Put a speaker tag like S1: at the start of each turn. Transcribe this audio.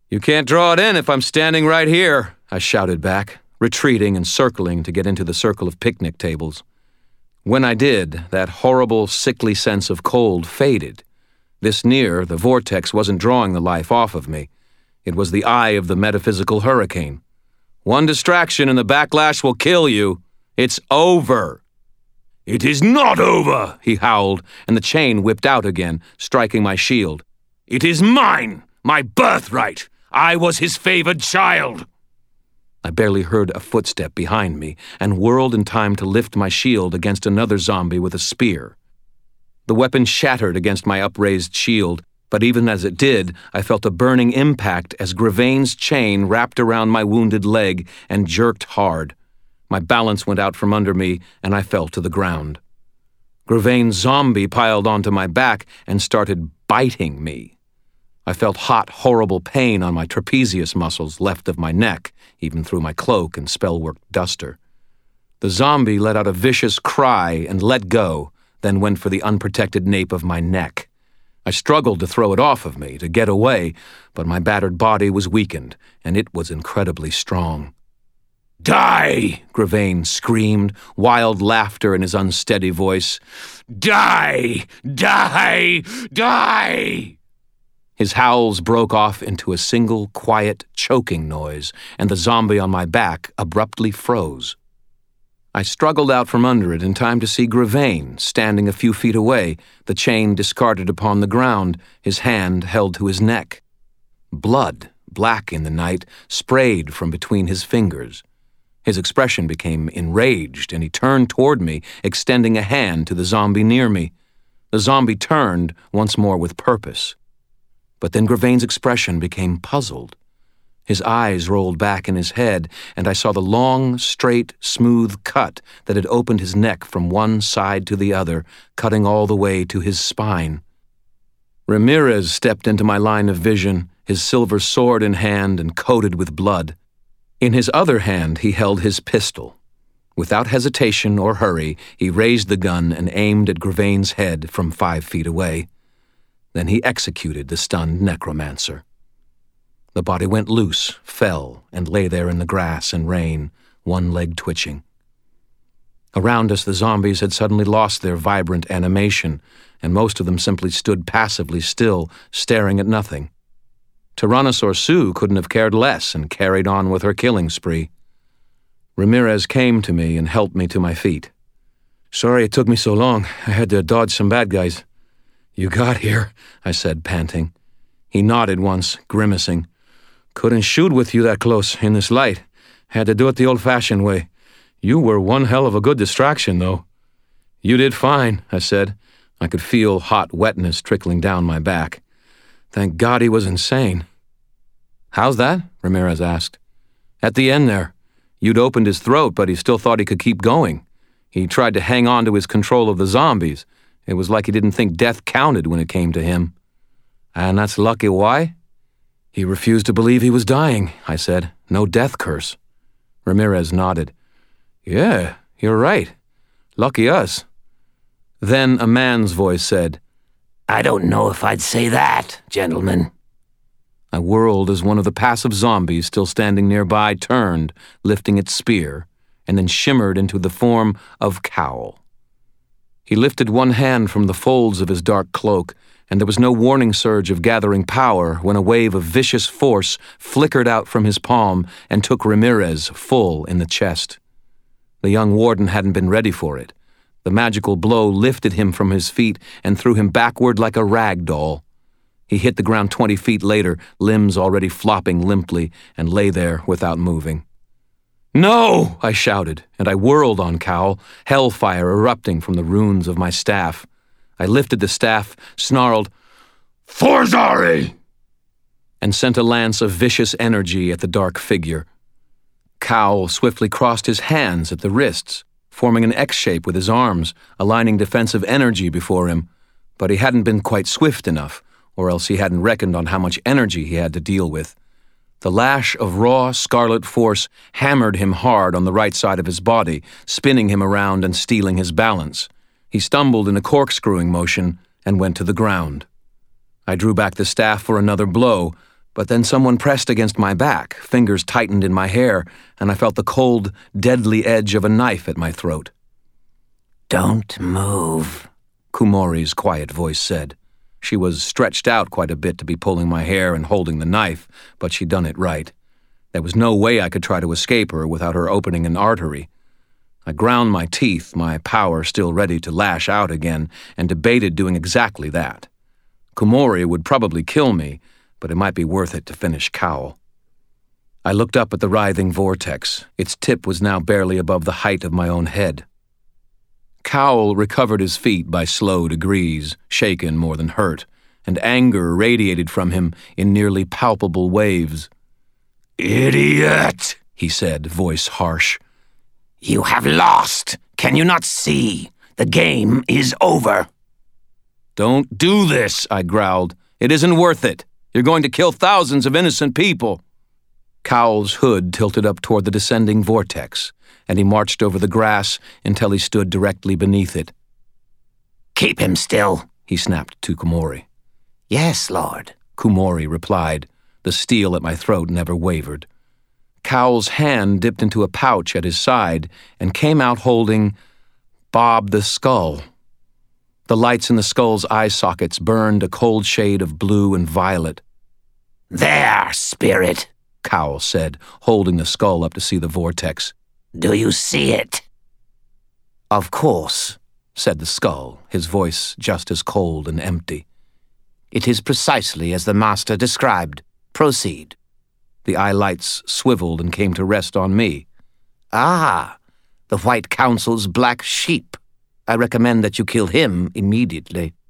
S1: "You can't draw it in if I'm standing right here," I shouted back, retreating and circling to get into the circle of picnic tables. When I did, that horrible, sickly sense of cold faded. This near, the vortex wasn't drawing the life off of me. It was the eye of the metaphysical hurricane. One distraction and the backlash will kill you. It's over. "It is not over," he howled, and the chain whipped out again, striking my shield. "It is mine, my birthright. I was his favored child." I barely heard a footstep behind me and whirled in time to lift my shield against another zombie with a spear. The weapon shattered against my upraised shield, but even as it did, I felt a burning impact as Gravain's chain wrapped around my wounded leg and jerked hard. My balance went out from under me, and I fell to the ground. Gravain's zombie piled onto my back and started biting me. I felt hot, horrible pain on my trapezius muscles left of my neck, even through my cloak and spell-worked duster. The zombie let out a vicious cry and let go, then went for the unprotected nape of my neck. I struggled to throw it off of me, to get away, but my battered body was weakened, and it was incredibly strong. "Die!" Gravain screamed, wild laughter in his unsteady voice. "Die! Die! Die!" His howls broke off into a single, quiet, choking noise, and the zombie on my back abruptly froze. I struggled out from under it in time to see Gravain standing a few feet away, the chain discarded upon the ground, his hand held to his neck. Blood, black in the night, sprayed from between his fingers. His expression became enraged, and he turned toward me, extending a hand to the zombie near me. The zombie turned, once more with purpose. But then Gravain's expression became puzzled. His eyes rolled back in his head, and I saw the long, straight, smooth cut that had opened his neck from one side to the other, cutting all the way to his spine. Ramirez stepped into my line of vision, his silver sword in hand and coated with blood. In his other hand he held his pistol. Without hesitation or hurry, he raised the gun and aimed at Gravain's head from 5 feet away. Then he executed the stunned necromancer. The body went loose, fell, and lay there in the grass and rain, one leg twitching. Around us, the zombies had suddenly lost their vibrant animation, and most of them simply stood passively still, staring at nothing. Tyrannosaur Sue couldn't have cared less and carried on with her killing spree. Ramirez came to me and helped me to my feet. "Sorry it took me so long. I had to dodge some bad guys." "You got here," I said, panting. He nodded once, grimacing. "Couldn't shoot with you that close, in this light. Had to do it the old-fashioned way. You were one hell of a good distraction, though." "You did fine," I said. I could feel hot wetness trickling down my back. Thank God he was insane. "How's that?" Ramirez asked. "At the end there. You'd opened his throat, but he still thought he could keep going. He tried to hang on to his control of the zombies. It was like he didn't think death counted when it came to him." "And that's lucky why?" "He refused to believe he was dying," I said. "No death curse." Ramirez nodded. "Yeah, you're right. Lucky us." Then a man's voice said,
S2: "I don't know if I'd say that, gentlemen."
S1: I whirled as one of the passive zombies still standing nearby turned, lifting its spear, and then shimmered into the form of Cowl. He lifted one hand from the folds of his dark cloak, and there was no warning surge of gathering power when a wave of vicious force flickered out from his palm and took Ramirez full in the chest. The young warden hadn't been ready for it. The magical blow lifted him from his feet and threw him backward like a rag doll. He hit the ground 20 feet later, limbs already flopping limply, and lay there without moving. "No!" I shouted, and I whirled on Cowl, hellfire erupting from the runes of my staff. I lifted the staff, snarled, "Forzari!" and sent a lance of vicious energy at the dark figure. Cowl swiftly crossed his hands at the wrists, forming an X-shape with his arms, aligning defensive energy before him, but he hadn't been quite swift enough, or else he hadn't reckoned on how much energy he had to deal with. The lash of raw, scarlet force hammered him hard on the right side of his body, spinning him around and stealing his balance. He stumbled in a corkscrewing motion and went to the ground. I drew back the staff for another blow, But then someone pressed against my back, fingers tightened in my hair, and I felt the cold, deadly edge of a knife at my throat.
S2: "Don't move,"
S1: Kumori's quiet voice said. She was stretched out quite a bit to be pulling my hair and holding the knife, but she'd done it right. There was no way I could try to escape her without her opening an artery. I ground my teeth, my power still ready to lash out again, and debated doing exactly that. Kumori would probably kill me, but it might be worth it to finish Cowell. I looked up at the writhing vortex. Its tip was now barely above the height of my own head. Cowell recovered his feet by slow degrees, shaken more than hurt, and anger radiated from him in nearly palpable waves.
S2: "Idiot,"
S1: he said, voice harsh.
S2: "You have lost. Can you not see? The game is over."
S1: "Don't do this," I growled. "It isn't worth it. You're going to kill thousands of innocent people." Cowell's hood tilted up toward the descending vortex, and he marched over the grass until he stood directly beneath it.
S2: "Keep him still,"
S1: he snapped to Kumori.
S2: "Yes, Lord,"
S1: Kumori replied. The steel at my throat never wavered. Cowell's hand dipped into a pouch at his side and came out holding Bob the Skull. The lights in the skull's eye sockets burned a cold shade of blue and violet.
S2: "There, spirit,"
S1: Cowell said, holding the skull up to see the vortex.
S2: "Do you see it?"
S1: "Of course," said the skull, his voice just as cold and empty.
S2: "It is precisely as the Master described. Proceed."
S1: The eye lights swiveled and came to rest on me.
S2: "Ah, the White Council's black sheep. I recommend that you kill him immediately."